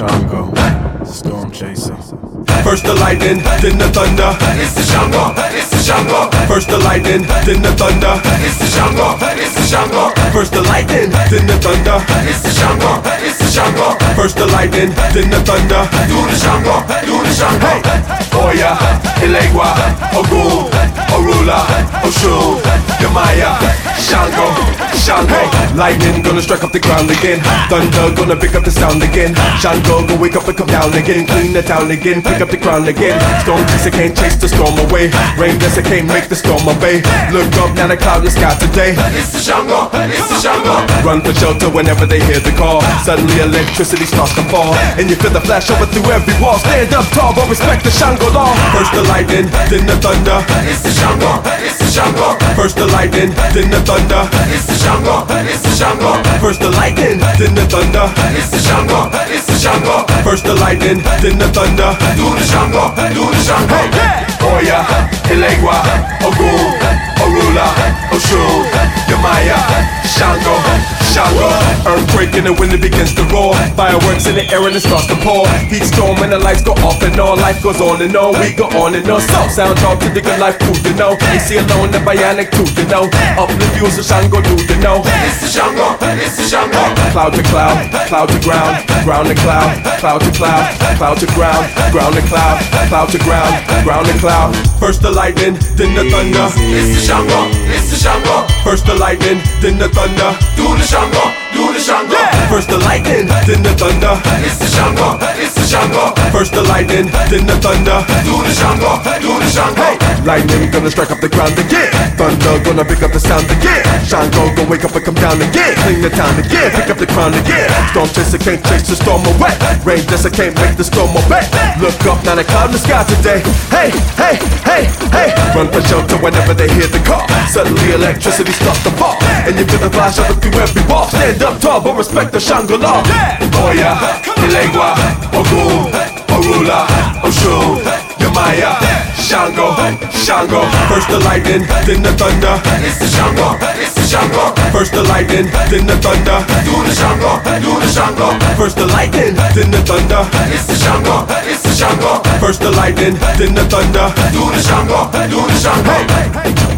Shango, storm chaser. First the lightning, then the thunder. It's the Shango, it's the Shango. First the lightning, then the thunder. It's the Shango, it's the Shango. First the lightning, then the thunder. It's the Shango, it's the Shango. First the lightning, then the thunder. Do the Shango, do the Shango. Hey, Oya, Elegua, Ogun, Orula, Oshun, Yamaya, Shango, Shango. Lightning gonna strike up the ground again. Thunder gonna pick up the sound again. Shango gonna wake up and come down again. Clean the town again, pick up the crown again. Storm chaser can't chase the storm away. Rain dancer can't make the storm obey. Look up, now the cloud in the sky today. It's the Shango, it's the Shango. Run for shelter whenever they hear the call. Suddenly electricity starts to fall, and you feel the flash over through every wall. Stand up tall, but respect the Shango law. First the lightning, then the thunder. It's the Shango, it's the Shango. First the lightning, then the thunder. It's the Shango, it's the Shango. First the lightning, then the thunder. It's the Shango, it's the Shango. First the lightning, then the thunder. Do the Shango, do the Shango. Hey, Oya, Elegua, Ogun, Orula, Oshun, Yamaya, Shango, Shango. Earthquake in the wind, it begins to roar. Fireworks in the air and it starts to pour. Heat storm and the lights go off and on. Life goes on and on, we go on and on. So sounds all to the good life, cool to know. AC alone, the bionic too, you know. Uplift views of Shango, do you know? It's the Shango, it's the Shango. Cloud to cloud, cloud to ground, ground to cloud, cloud to cloud, cloud to ground, ground to cloud, cloud to ground, ground to cloud. First the lightning, then the thunder. It's the Shango, it's the Shango. First the lightning, then the thunder. Do the Shango, do the Shango. First the lightning, then the thunder. It's the Shango, it's the Shango. First the lightning, then the thunder. Do the Shango, do the Shango. Hey, lightning gonna strike up the ground again. Thunder gonna pick up the sound again. Shango gonna wake up and come down again. Clean the town again, pick up the crown again. Storm chaser can't chase the storm away. Rain dancer can't make the storm obey. Look up, now the cloud in the sky today. Hey, hey, hey, hey. Run for shelter whenever they hear the call. Suddenly electricity starts to fall, and you feel the flash over through every wall. Stand up tall, but respect the Shango law. Oya, Elegua, Ogun, Orula, Oshun, Yamaya, Shango, Shango. First the lightning, then the thunder. It's the Shango, it's the Shango. First the lightning, then the thunder. Do the Shango, do the Shango. First the lightning, then the thunder. It's the Shango, it's the Shango. First the lightning, then the thunder. Do the Shango, do the Shango.